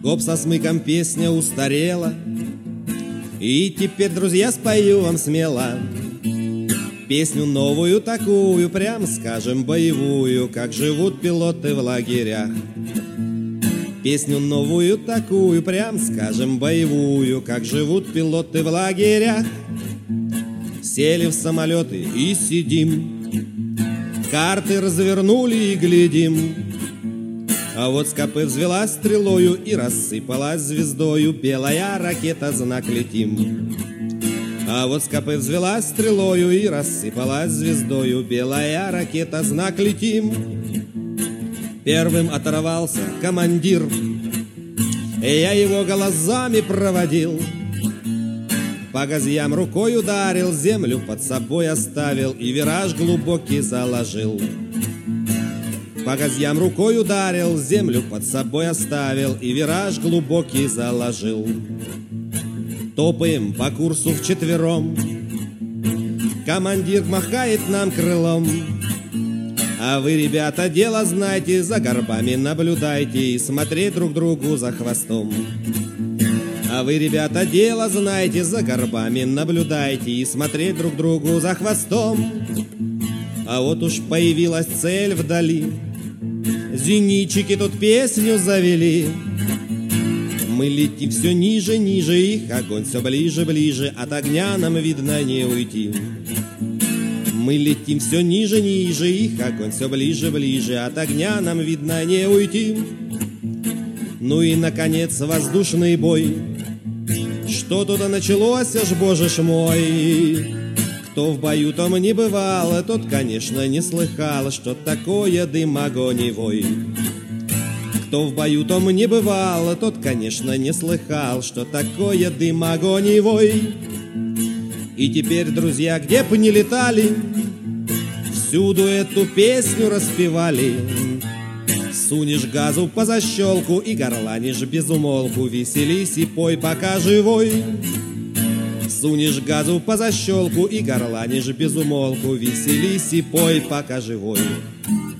Гоп со смыком песня устарела, и теперь, друзья, спою вам смело песню новую такую, прям скажем, боевую, как живут пилоты в лагерях. Песню новую такую, прям скажем, боевую, как живут пилоты в лагерях. Сели в самолеты и сидим, карты развернули и глядим. А вот с копыт взвелась стрелою и рассыпалась звездою белая ракета, знак летим. А вот с копыт взвелась стрелою и рассыпалась звездою белая ракета, знак летим. Первым оторвался командир, и я его глазами проводил. По газьям рукой ударил, землю под собой оставил и вираж глубокий заложил. По газьям рукой ударил, землю под собой оставил и вираж глубокий заложил. Топаем по курсу вчетвером, командир махает нам крылом. А вы, ребята, дело знайте, за горбами наблюдайте и смотреть друг другу за хвостом. А вы, ребята, дело знаете, за горбами наблюдайте и смотреть друг другу за хвостом. А вот уж появилась цель вдали, зенитчики тут песню завели. Мы летим все ниже, ниже, их огонь все ближе, ближе, от огня нам, видно, не уйти. Мы летим все ниже, ниже, их огонь все ближе, ближе, от огня нам, видно, не уйти. Ну и, наконец, воздушный бой. Что тут началось, аж боже ж мой. Кто в бою там не бывал, тот, конечно, не слыхал, что такое дым, огонь и вой. Кто в бою там не бывал, тот, конечно, не слыхал, что такое дым, огонь и вой. И теперь, друзья, где бы ни летали, всюду эту песню распевали. Сунешь газу по защелку и горланишь без умолку, веселись и пой, пока живой. Сунешь газу по защелку и горланишь без умолку, веселись и пой, пока живой.